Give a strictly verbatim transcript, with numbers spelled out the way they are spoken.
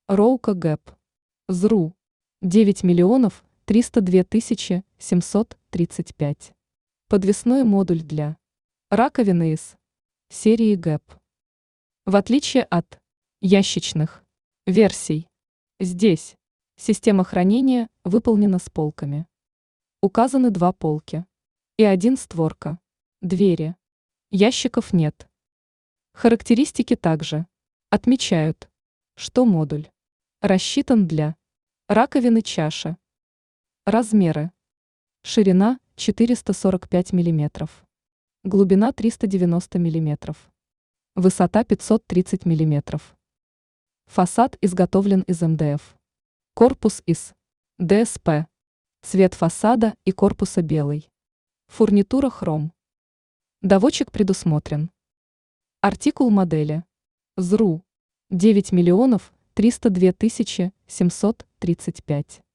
Роука Гэп. ЗРУ. девять миллионов триста две тысячи семьсот тридцать пять. Подвесной модуль для раковины из серии Гэп. В отличие от ящичных версий, здесь система хранения выполнена с полками. Указаны два полки и один створка. Двери. Ящиков нет. Характеристики также отмечают, что модуль рассчитан для раковины чаши. Размеры. Ширина четыреста сорок пять миллиметров. Глубина триста девяносто миллиметров. Высота пятьсот тридцать миллиметров. Фасад изготовлен из эм дэ эф. Корпус из дэ эс пэ. Цвет фасада и корпуса белый. Фурнитура хром. Доводчик предусмотрен. Артикул модели. ЗРУ. девять миллионов триста две тысячи семьсот тридцать пять.